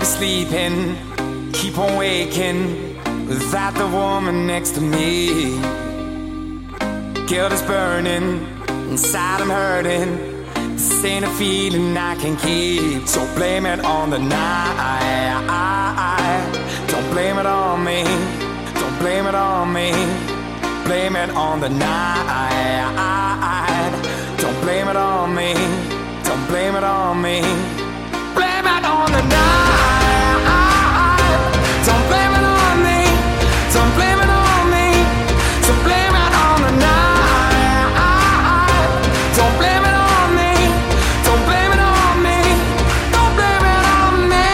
sleeping, keep on waking without the woman next to me. Guilt is burning, inside I'm hurting. This ain't a feeling I can keep. So blame it on the night. Don't blame it on me. Don't blame it on me. Blame it on the night. Don't blame it on me. Don't blame it on me. Blame it on the night. Don't blame it on me. Don't blame it on me. So blame it on the night. Don't blame it on me. Don't blame it on me. Don't blame it on me.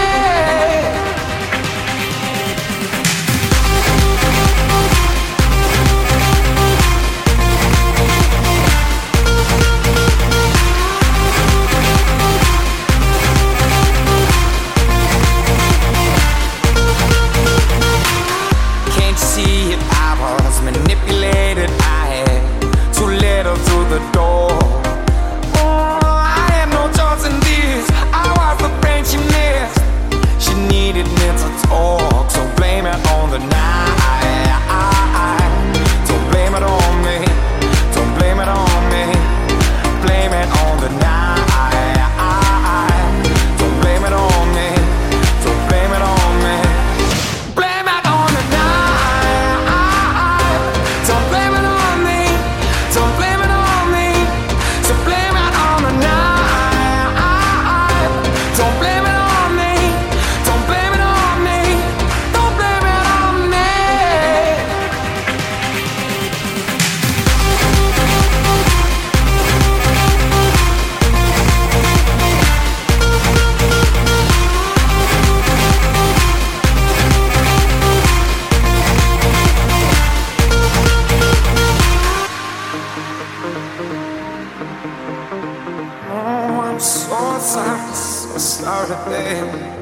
Can't you see it? I was manipulated. I had too little through the door. Oh, I had no choice in this. I was the brain she missed. She needed me to talk, so blame it on the night. Don't blame it on me. Don't blame it on me. Blame it on the night. Don't blame it on me. Don't blame it on me. Blame it on the night. Don't blame it on me. Don't blame it on me. So blame it on the night. Don't blame it on me. Don't blame it on me. Don't blame it on me. Oh, I'm so sorry, babe.